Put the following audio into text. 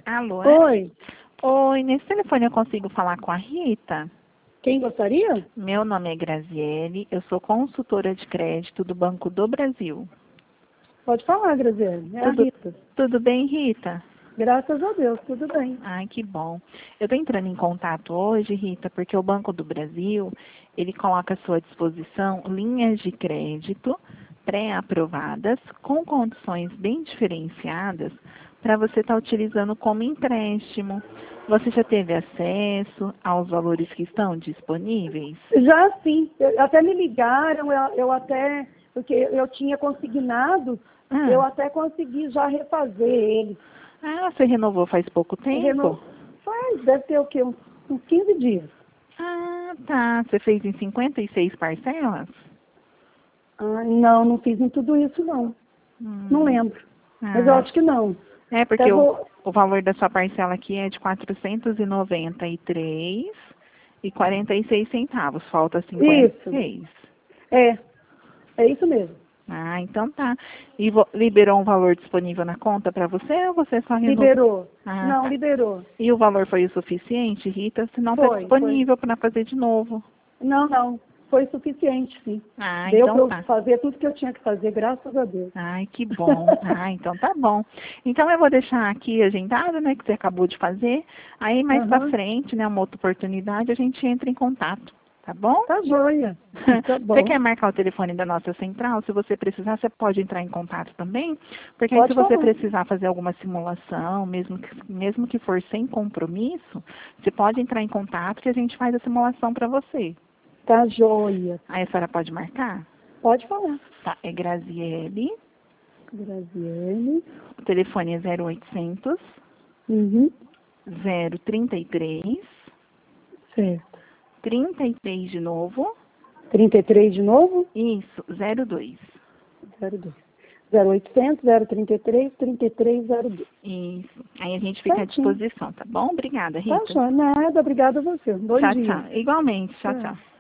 Alô? Oi, Oi, nesse telefone eu consigo falar com a Rita? quem gostaria? Meu nome é Graziele, eu sou consultora de crédito do Banco do Brasil. Pode falar, Graziele. É a Tudo, Rita. tudo bem, Rita? Graças a Deus, tudo bem. Ai, que bom. Eu estou entrando em contato hoje, Rita, porque o Banco do Brasil, ele coloca à sua disposição linhas de crédito pré-aprovadas com condições bem diferenciadas para você estar utilizando como empréstimo. Você já teve acesso aos valores que estão disponíveis? Já sim, até me ligaram, eu até, porque eu tinha consignado, eu até consegui já refazer ele. Ah, você renovou faz pouco tempo? Deve ter o quê? Uns 15 dias. Ah, tá. Você fez em 56 parcelas? Ah, não fiz em tudo isso, não. Não lembro. Mas eu Ah, acho que não. é porque Até vou... o valor da sua parcela aqui é de R$ 493,46. Falta Isso, 56. é isso mesmo. Ah, então tá. E liberou um valor disponível na conta para você ou você só renovou? Liberou. Ah, Não, tá. liberou. E o valor foi o suficiente, Rita? Se não está Foi. disponível para fazer de novo. Não. Foi suficiente, sim. Ah, Deu para então eu tá. fazer tudo que eu tinha que fazer, graças a Deus. Ai, que bom. Ah, então tá bom. Então eu vou deixar aqui agendado, né, que você acabou de fazer. Aí mais pra Aham. frente, né, uma outra oportunidade, a gente entra em contato, tá bom? Tá joia. Tá Você bom. quer marcar o telefone da nossa central? Se você precisar, você pode entrar em contato também, porque aí se Pode você falar. precisar fazer alguma simulação, mesmo que for sem compromisso, você pode entrar em contato que a gente faz a simulação para você. Tá joia. Aí a senhora pode marcar? Pode falar. Tá, é Graziele, Graziele. o telefone é 0800 Uhum. 033, Certo. 33 de novo, 33 de novo? isso, 02. 02. 0800 033 3302. Isso. Aí a gente fica à Certinho. disposição, tá bom? Obrigada, Tá Rita. joia. Nada, obrigada a você. Bom Tchau, dia. tchau. Igualmente, tchau, Tchau. tchau.